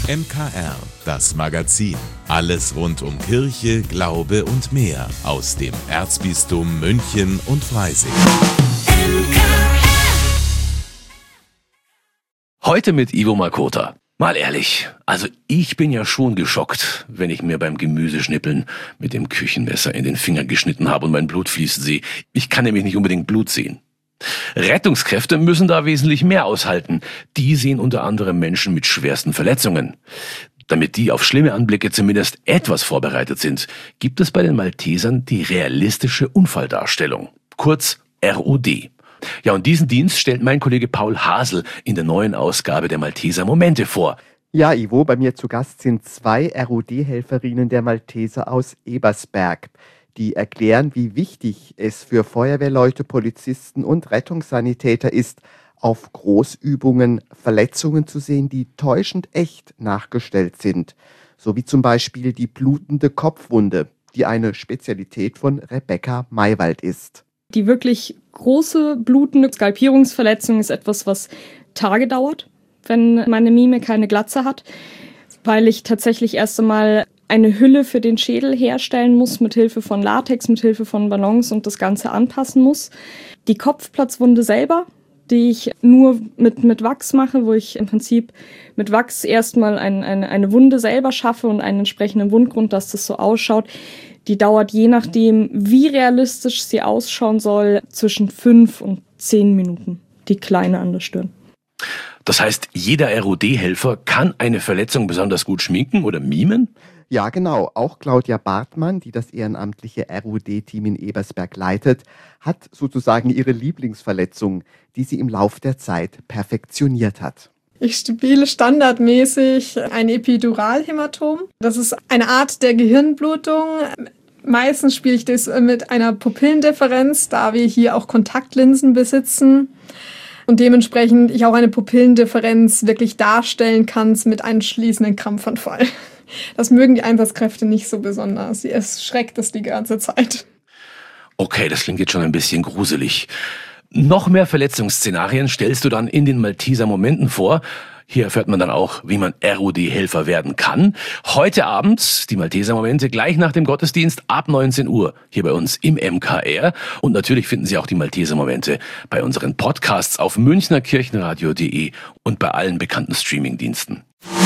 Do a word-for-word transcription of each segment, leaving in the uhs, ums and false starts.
M K R, das Magazin. Alles rund um Kirche, Glaube und mehr aus dem Erzbistum München und Freising. Heute mit Ivo Makota. Mal ehrlich, also ich bin ja schon geschockt, wenn ich mir beim Gemüseschnippeln mit dem Küchenmesser in den Finger geschnitten habe und mein Blut fließen sehe. Ich kann nämlich nicht unbedingt Blut sehen. Rettungskräfte müssen da wesentlich mehr aushalten. Die sehen unter anderem Menschen mit schwersten Verletzungen. Damit die auf schlimme Anblicke zumindest etwas vorbereitet sind, gibt es bei den Maltesern die realistische Unfalldarstellung, kurz R O D. Ja, und diesen Dienst stellt mein Kollege Paul Hasel in der neuen Ausgabe der Malteser Momente vor. Ja, Ivo, bei mir zu Gast sind zwei R O D-Helferinnen der Malteser aus Ebersberg. Die erklären, wie wichtig es für Feuerwehrleute, Polizisten und Rettungssanitäter ist, auf Großübungen Verletzungen zu sehen, die täuschend echt nachgestellt sind. So wie zum Beispiel die blutende Kopfwunde, die eine Spezialität von Rebecca Maywald ist. Die wirklich große blutende Skalpierungsverletzung ist etwas, was Tage dauert, wenn meine Mime keine Glatze hat, weil ich tatsächlich erst einmal eine Hülle für den Schädel herstellen muss, mit Hilfe von Latex, mit Hilfe von Ballons und das Ganze anpassen muss. Die Kopfplatzwunde selber, die ich nur mit, mit Wachs mache, wo ich im Prinzip mit Wachs erstmal ein, eine, eine Wunde selber schaffe und einen entsprechenden Wundgrund, dass das so ausschaut. Die dauert je nachdem, wie realistisch sie ausschauen soll, zwischen fünf und zehn Minuten, die kleine an der Stirn. Das heißt, jeder R O D-Helfer kann eine Verletzung besonders gut schminken oder mimen? Ja, genau. Auch Claudia Bartmann, die das ehrenamtliche R O D-Team in Ebersberg leitet, hat sozusagen ihre Lieblingsverletzung, die sie im Lauf der Zeit perfektioniert hat. Ich spiele standardmäßig ein Epiduralhämatom. Das ist eine Art der Gehirnblutung. Meistens spiele ich das mit einer Pupillendifferenz, da wir hier auch Kontaktlinsen besitzen. Und dementsprechend ich auch eine Pupillendifferenz wirklich darstellen kann mit einem schließenden Krampfanfall. Das mögen die Einsatzkräfte nicht so besonders. Es schreckt es die ganze Zeit. Okay, das klingt jetzt schon ein bisschen gruselig. Noch mehr Verletzungsszenarien stellst du dann in den Malteser Momenten vor. Hier erfährt man dann auch, wie man R O D-Helfer werden kann. Heute Abend die Malteser Momente gleich nach dem Gottesdienst ab neunzehn Uhr hier bei uns im M K R. Und natürlich finden Sie auch die Malteser Momente bei unseren Podcasts auf münchnerkirchenradio punkt de und bei allen bekannten Streamingdiensten.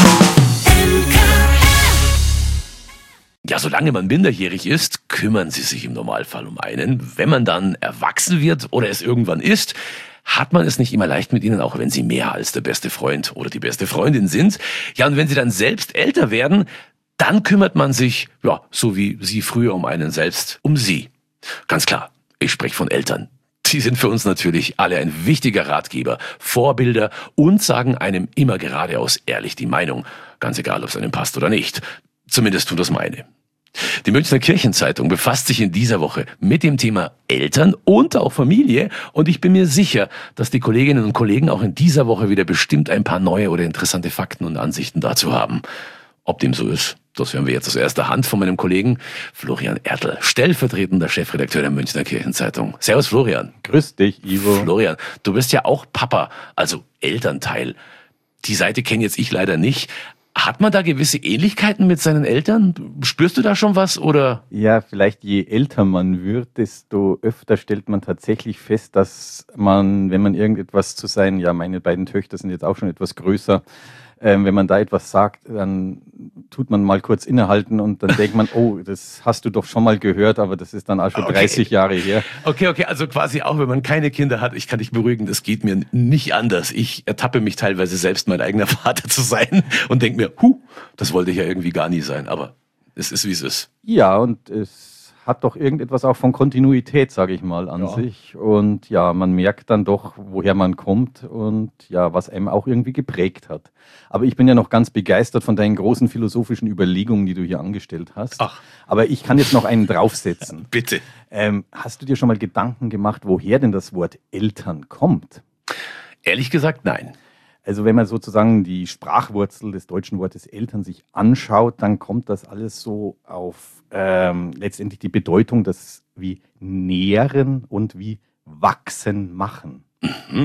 Ja, solange man minderjährig ist, kümmern Sie sich im Normalfall um einen. Wenn man dann erwachsen wird oder es irgendwann ist, hat man es nicht immer leicht mit ihnen, auch wenn sie mehr als der beste Freund oder die beste Freundin sind. Ja, und wenn sie dann selbst älter werden, dann kümmert man sich, ja, so wie sie früher um einen selbst, um sie. Ganz klar, ich spreche von Eltern. Die sind für uns natürlich alle ein wichtiger Ratgeber, Vorbilder und sagen einem immer geradeaus ehrlich die Meinung. Ganz egal, ob es einem passt oder nicht. Zumindest tut das meine. Die Münchner Kirchenzeitung befasst sich in dieser Woche mit dem Thema Eltern und auch Familie und ich bin mir sicher, dass die Kolleginnen und Kollegen auch in dieser Woche wieder bestimmt ein paar neue oder interessante Fakten und Ansichten dazu haben. Ob dem so ist, das hören wir jetzt aus erster Hand von meinem Kollegen Florian Ertl, stellvertretender Chefredakteur der Münchner Kirchenzeitung. Servus Florian. Grüß dich, Ivo. Florian, du bist ja auch Papa, also Elternteil. Die Seite kenne jetzt ich leider nicht. Hat man da gewisse Ähnlichkeiten mit seinen Eltern? Spürst du da schon was, oder? Ja, vielleicht je älter man wird, desto öfter stellt man tatsächlich fest, dass man, wenn man irgendetwas zu sein, ja, meine beiden Töchter sind jetzt auch schon etwas größer, ähm, wenn man da etwas sagt, dann tut man mal kurz innehalten und dann denkt man, oh, das hast du doch schon mal gehört, aber das ist dann auch schon okay. dreißig Jahre her. Okay, okay, also quasi auch, wenn man keine Kinder hat, ich kann dich beruhigen, das geht mir nicht anders. Ich ertappe mich teilweise selbst, mein eigener Vater zu sein und denke mir, huh, das wollte ich ja irgendwie gar nie sein, aber es ist, wie es ist. Ja, und es hat doch irgendetwas auch von Kontinuität, sage ich mal, an ja. sich. Und ja, man merkt dann doch, woher man kommt und ja, was einem auch irgendwie geprägt hat. Aber ich bin ja noch ganz begeistert von deinen großen philosophischen Überlegungen, die du hier angestellt hast. Ach. Aber ich kann jetzt noch einen draufsetzen. Bitte. Ähm, hast du dir schon mal Gedanken gemacht, woher denn das Wort Eltern kommt? Ehrlich gesagt, nein. Also wenn man sozusagen die Sprachwurzel des deutschen Wortes Eltern sich anschaut, dann kommt das alles so auf ähm, letztendlich die Bedeutung, das wie nähren und wie wachsen machen. Mhm.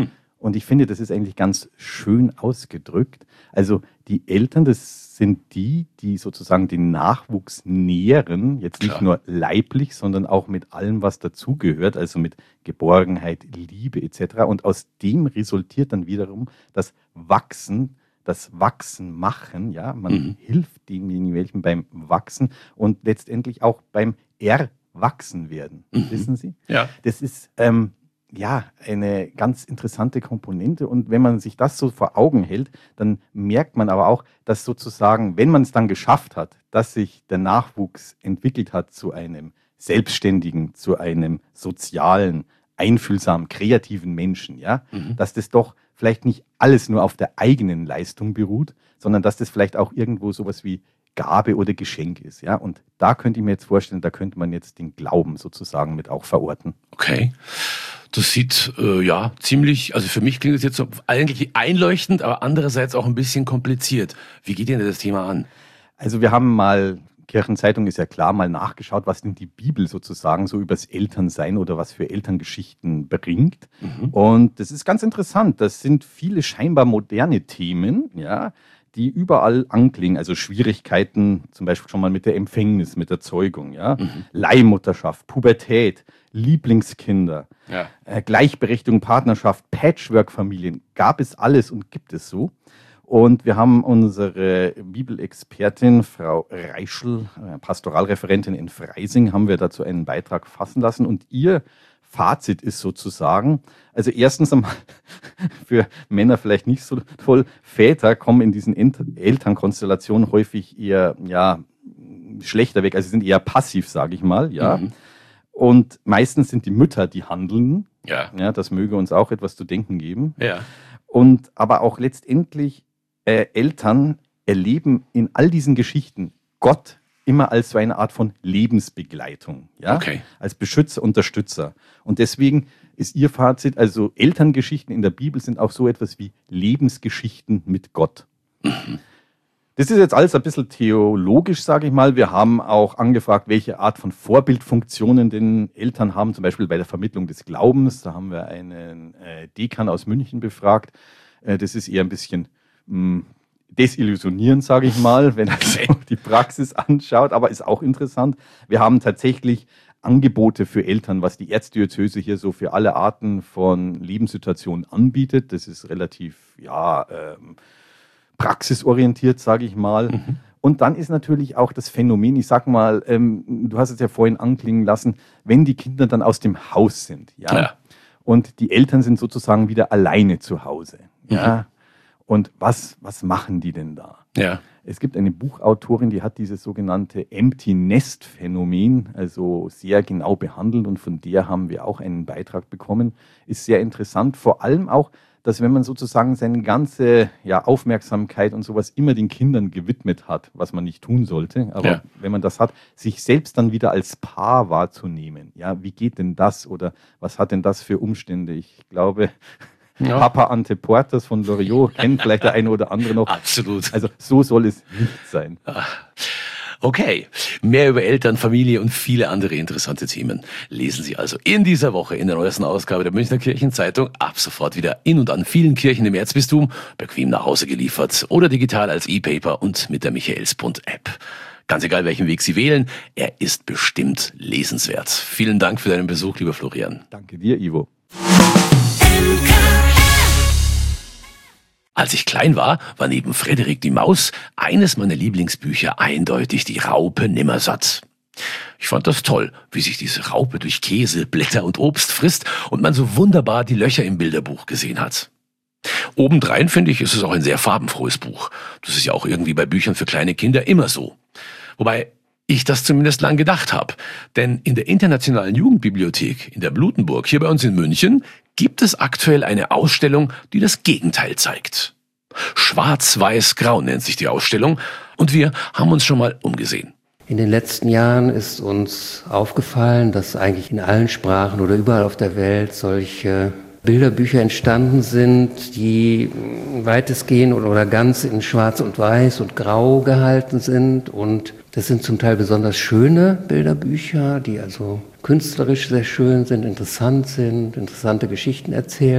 Und ich finde, das ist eigentlich ganz schön ausgedrückt. Also die Eltern, das sind die, die sozusagen den Nachwuchs nähren, jetzt nicht Klar. nur leiblich, sondern auch mit allem, was dazugehört, also mit Geborgenheit, Liebe et cetera. Und aus dem resultiert dann wiederum das Wachsen, das Wachsen machen. Ja, man Mhm. hilft denjenigen beim Wachsen und letztendlich auch beim Erwachsen werden. Mhm. Wissen Sie? Ja. Das ist ähm, ja eine ganz interessante Komponente. Und wenn man sich das so vor Augen hält, dann merkt man aber auch, dass sozusagen, wenn man es dann geschafft hat, dass sich der Nachwuchs entwickelt hat zu einem selbstständigen, zu einem sozialen, einfühlsamen, kreativen Menschen, ja, Mhm. dass das doch vielleicht nicht alles nur auf der eigenen Leistung beruht, sondern dass das vielleicht auch irgendwo sowas wie Gabe oder Geschenk ist, ja. Und da könnte ich mir jetzt vorstellen, da könnte man jetzt den Glauben sozusagen mit auch verorten. Okay. Das sieht äh, ja ziemlich, also für mich klingt das jetzt so eigentlich einleuchtend, aber andererseits auch ein bisschen kompliziert. Wie geht ihr denn das Thema an? Also wir haben mal, Kirchenzeitung ist ja klar, mal nachgeschaut, was denn die Bibel sozusagen so übers Elternsein oder was für Elterngeschichten bringt. Mhm. Und das ist ganz interessant. Das sind viele scheinbar moderne Themen, ja, die überall anklingen. Also Schwierigkeiten, zum Beispiel schon mal mit der Empfängnis, mit der Zeugung, ja, Mhm. Leihmutterschaft, Pubertät, Lieblingskinder, Ja. äh, Gleichberechtigung, Partnerschaft, Patchwork-Familien, gab es alles und gibt es so. Und wir haben unsere Bibelexpertin, Frau Reischl, äh, Pastoralreferentin in Freising, haben wir dazu einen Beitrag fassen lassen. Und ihr Fazit ist sozusagen, also erstens einmal für Männer vielleicht nicht so toll, Väter kommen in diesen Ent- Elternkonstellationen häufig eher ja, schlechter weg, also sind eher passiv, sage ich mal, ja. Mhm. Und meistens sind die Mütter die Handelnden. Ja. Ja, das möge uns auch etwas zu denken geben. Ja. Und aber auch letztendlich äh, Eltern erleben in all diesen Geschichten Gott immer als so eine Art von Lebensbegleitung, ja, Okay. als Beschützer, Unterstützer. Und deswegen ist ihr Fazit, also Elterngeschichten in der Bibel sind auch so etwas wie Lebensgeschichten mit Gott. Das ist jetzt alles ein bisschen theologisch, sage ich mal. Wir haben auch angefragt, welche Art von Vorbildfunktionen denn Eltern haben, zum Beispiel bei der Vermittlung des Glaubens. Da haben wir einen äh, Dekan aus München befragt. Äh, das ist eher ein bisschen mh, desillusionierend, sage ich mal, wenn man Okay. so die Praxis anschaut, aber ist auch interessant. Wir haben tatsächlich Angebote für Eltern, was die Erzdiözese hier so für alle Arten von Lebenssituationen anbietet. Das ist relativ, ja, ähm, praxisorientiert, sage ich mal. Mhm. Und dann ist natürlich auch das Phänomen, ich sag mal, ähm, du hast es ja vorhin anklingen lassen, wenn die Kinder dann aus dem Haus sind, ja, Ja. und die Eltern sind sozusagen wieder alleine zu Hause, ja. Und was, was machen die denn da? Ja. Es gibt eine Buchautorin, die hat dieses sogenannte Empty Nest Phänomen also sehr genau behandelt und von der haben wir auch einen Beitrag bekommen. Ist sehr interessant, vor allem auch, dass wenn man sozusagen seine ganze ja, Aufmerksamkeit und sowas immer den Kindern gewidmet hat, was man nicht tun sollte, aber Ja. wenn man das hat, sich selbst dann wieder als Paar wahrzunehmen. Ja, wie geht denn das oder was hat denn das für Umstände? Ich glaube, Ja. Papa Ante Portas von Loriot kennt vielleicht der eine oder andere noch. Absolut. Also so soll es nicht sein. Okay, mehr über Eltern, Familie und viele andere interessante Themen lesen Sie also in dieser Woche in der neuesten Ausgabe der Münchner Kirchenzeitung. Ab sofort wieder in und an vielen Kirchen im Erzbistum, bequem nach Hause geliefert oder digital als E-Paper und mit der Michaelsbund-App. Ganz egal, welchen Weg Sie wählen, er ist bestimmt lesenswert. Vielen Dank für deinen Besuch, lieber Florian. Danke dir, Ivo. Als ich klein war, war neben Frederik die Maus eines meiner Lieblingsbücher eindeutig die Raupe Nimmersatt. Ich fand das toll, wie sich diese Raupe durch Käse, Blätter und Obst frisst und man so wunderbar die Löcher im Bilderbuch gesehen hat. Obendrein finde ich, ist es auch ein sehr farbenfrohes Buch. Das ist ja auch irgendwie bei Büchern für kleine Kinder immer so. Wobei ich das zumindest lang gedacht habe. Denn in der Internationalen Jugendbibliothek in der Blutenburg, hier bei uns in München, gibt es aktuell eine Ausstellung, die das Gegenteil zeigt. Schwarz-Weiß-Grau nennt sich die Ausstellung und wir haben uns schon mal umgesehen. In den letzten Jahren ist uns aufgefallen, dass eigentlich in allen Sprachen oder überall auf der Welt solche Bilderbücher entstanden sind, die weitestgehend oder ganz in Schwarz und Weiß und Grau gehalten sind. Und das sind zum Teil besonders schöne Bilderbücher, die also künstlerisch sehr schön sind, interessant sind, interessante Geschichten erzählen.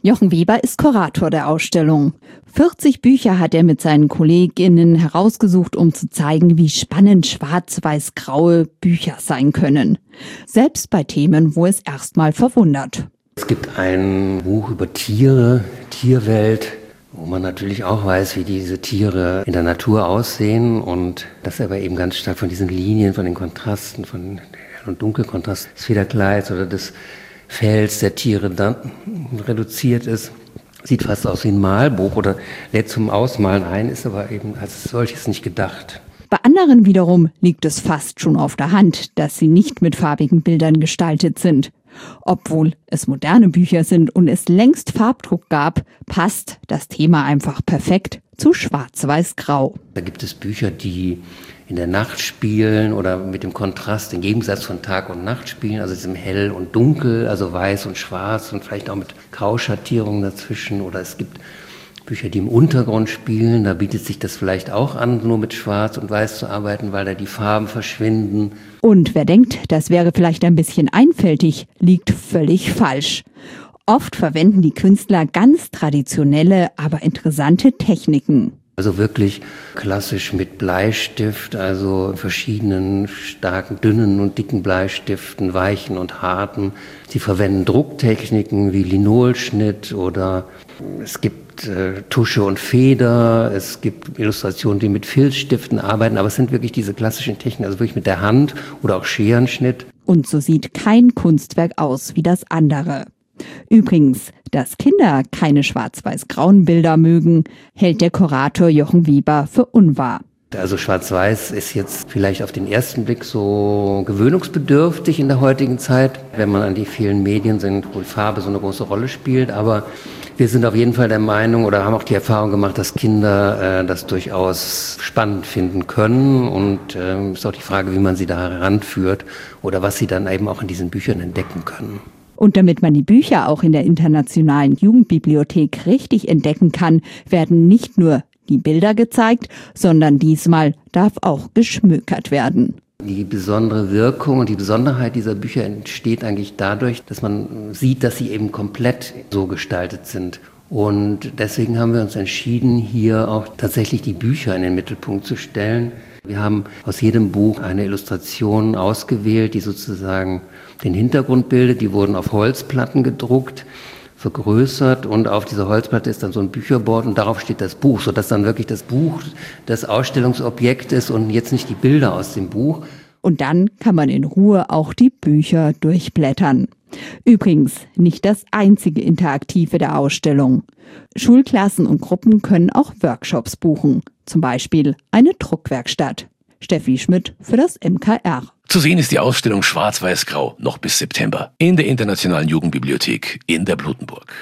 Jochen Weber ist Kurator der Ausstellung. vierzig Bücher hat er mit seinen KollegInnen herausgesucht, um zu zeigen, wie spannend schwarz-weiß-graue Bücher sein können. Selbst bei Themen, wo es erstmal verwundert. Es gibt ein Buch über Tiere, Tierwelt, wo man natürlich auch weiß, wie diese Tiere in der Natur aussehen und das aber eben ganz stark von diesen Linien, von den Kontrasten, von Hell- und Dunkelkontrast des Federkleids oder des Fells der Tiere dann reduziert ist. Sieht fast aus wie ein Malbuch oder lädt zum Ausmalen ein, ist aber eben als solches nicht gedacht. Bei anderen wiederum liegt es fast schon auf der Hand, dass sie nicht mit farbigen Bildern gestaltet sind. Obwohl es moderne Bücher sind und es längst Farbdruck gab, passt das Thema einfach perfekt zu Schwarz-Weiß-Grau. Da gibt es Bücher, die in der Nacht spielen oder mit dem Kontrast, im Gegensatz von Tag und Nacht spielen, also diesem Hell und Dunkel, also Weiß und Schwarz und vielleicht auch mit Grauschattierungen dazwischen. Oder es gibt Bücher, die im Untergrund spielen, da bietet sich das vielleicht auch an, nur mit Schwarz und Weiß zu arbeiten, weil da die Farben verschwinden. Und wer denkt, das wäre vielleicht ein bisschen einfältig, liegt völlig falsch. Oft verwenden die Künstler ganz traditionelle, aber interessante Techniken. Also wirklich klassisch mit Bleistift, also verschiedenen starken, dünnen und dicken Bleistiften, weichen und harten. Sie verwenden Drucktechniken wie Linolschnitt oder es gibt äh, Tusche und Feder, es gibt Illustrationen, die mit Filzstiften arbeiten, aber es sind wirklich diese klassischen Techniken, also wirklich mit der Hand oder auch Scherenschnitt. Und so sieht kein Kunstwerk aus wie das andere. Übrigens, dass Kinder keine schwarz-weiß-grauen Bilder mögen, hält der Kurator Jochen Weber für unwahr. Also Schwarz-Weiß ist jetzt vielleicht auf den ersten Blick so gewöhnungsbedürftig in der heutigen Zeit, wenn man an die vielen Medien denkt, wo Farbe so eine große Rolle spielt. Aber wir sind auf jeden Fall der Meinung oder haben auch die Erfahrung gemacht, dass Kinder äh, das durchaus spannend finden können. Und es äh, ist auch die Frage, wie man sie da heranführt oder was sie dann eben auch in diesen Büchern entdecken können. Und damit man die Bücher auch in der Internationalen Jugendbibliothek richtig entdecken kann, werden nicht nur die Bilder gezeigt, sondern diesmal darf auch geschmökert werden. Die besondere Wirkung und die Besonderheit dieser Bücher entsteht eigentlich dadurch, dass man sieht, dass sie eben komplett so gestaltet sind. Und deswegen haben wir uns entschieden, hier auch tatsächlich die Bücher in den Mittelpunkt zu stellen. Wir haben aus jedem Buch eine Illustration ausgewählt, die sozusagen den Hintergrund bildet. Die wurden auf Holzplatten gedruckt, vergrößert und auf dieser Holzplatte ist dann so ein Bücherboard und darauf steht das Buch, sodass dann wirklich das Buch das Ausstellungsobjekt ist und jetzt nicht die Bilder aus dem Buch. Und dann kann man in Ruhe auch die Bücher durchblättern. Übrigens nicht das einzige Interaktive der Ausstellung. Schulklassen und Gruppen können auch Workshops buchen, zum Beispiel eine Druckwerkstatt. Steffi Schmidt für das M K R. Zu sehen ist die Ausstellung Schwarz-Weiß-Grau noch bis September in der Internationalen Jugendbibliothek in der Blutenburg.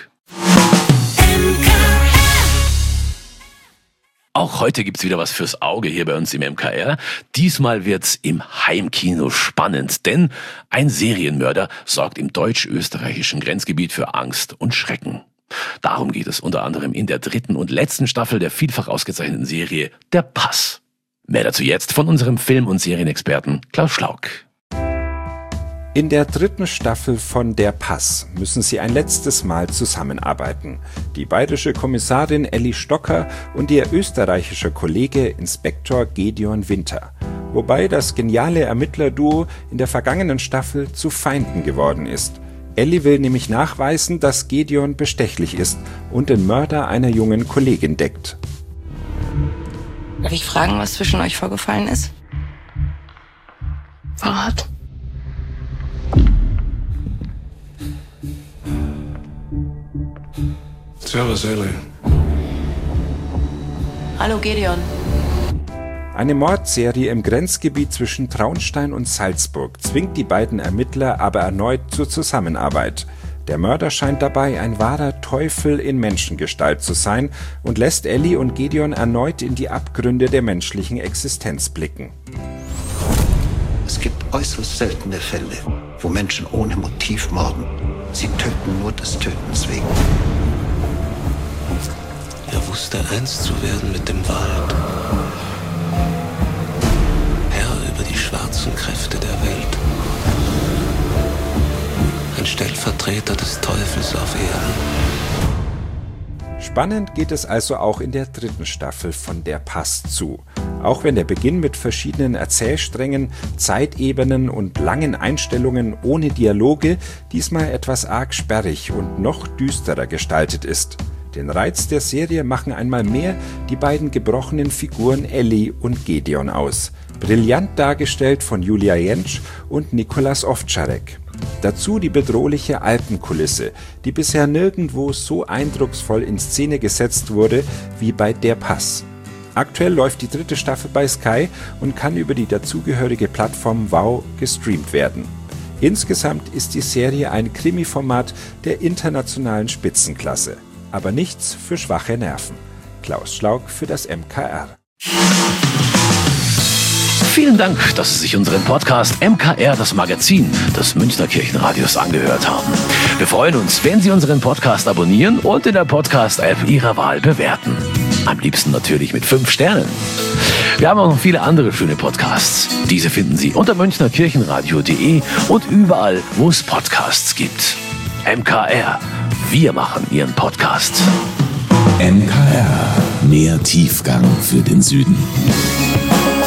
Auch heute gibt's wieder was fürs Auge hier bei uns im M K R. Diesmal wird's im Heimkino spannend, denn ein Serienmörder sorgt im deutsch-österreichischen Grenzgebiet für Angst und Schrecken. Darum geht es unter anderem in der dritten und letzten Staffel der vielfach ausgezeichneten Serie Der Pass. Mehr dazu jetzt von unserem Film- und Serienexperten Klaus Schlauk. In der dritten Staffel von Der Pass müssen sie ein letztes Mal zusammenarbeiten. Die bayerische Kommissarin Elli Stocker und ihr österreichischer Kollege Inspektor Gedeon Winter. Wobei das geniale Ermittlerduo in der vergangenen Staffel zu Feinden geworden ist. Elli will nämlich nachweisen, dass Gedeon bestechlich ist und den Mörder einer jungen Kollegin deckt. Darf ich fragen, was zwischen euch vorgefallen ist? Verrat. Servus, Elli. Hallo, Gedeon. Eine Mordserie im Grenzgebiet zwischen Traunstein und Salzburg zwingt die beiden Ermittler aber erneut zur Zusammenarbeit. Der Mörder scheint dabei ein wahrer Teufel in Menschengestalt zu sein und lässt Elli und Gedeon erneut in die Abgründe der menschlichen Existenz blicken. Es gibt äußerst seltene Fälle, wo Menschen ohne Motiv morden. Sie töten nur des Tötens wegen. Er wusste, eins zu werden mit dem Wald. Herr über die schwarzen Kräfte der Welt. Ein Stellvertreter des Teufels auf Erden. Spannend geht es also auch in der dritten Staffel von Der Pass zu. Auch wenn der Beginn mit verschiedenen Erzählsträngen, Zeitebenen und langen Einstellungen ohne Dialoge diesmal etwas arg sperrig und noch düsterer gestaltet ist. Den Reiz der Serie machen einmal mehr die beiden gebrochenen Figuren Ellie und Gedeon aus. Brillant dargestellt von Julia Jentsch und Nikolas Ovtcharek. Dazu die bedrohliche Alpenkulisse, die bisher nirgendwo so eindrucksvoll in Szene gesetzt wurde wie bei Der Pass. Aktuell läuft die dritte Staffel bei Sky und kann über die dazugehörige Plattform Wow gestreamt werden. Insgesamt ist die Serie ein Krimi-Format der internationalen Spitzenklasse. Aber nichts für schwache Nerven. Klaus Schlaug für das M K R. Vielen Dank, dass Sie sich unseren Podcast M K R, das Magazin des Münchner Kirchenradios, angehört haben. Wir freuen uns, wenn Sie unseren Podcast abonnieren und in der Podcast-App Ihrer Wahl bewerten. Am liebsten natürlich mit fünf Sternen. Wir haben auch noch viele andere schöne Podcasts. Diese finden Sie unter münchner kirchenradio punkt de und überall, wo es Podcasts gibt. M K R. Wir machen Ihren Podcast. M K R. Mehr Tiefgang für den Süden.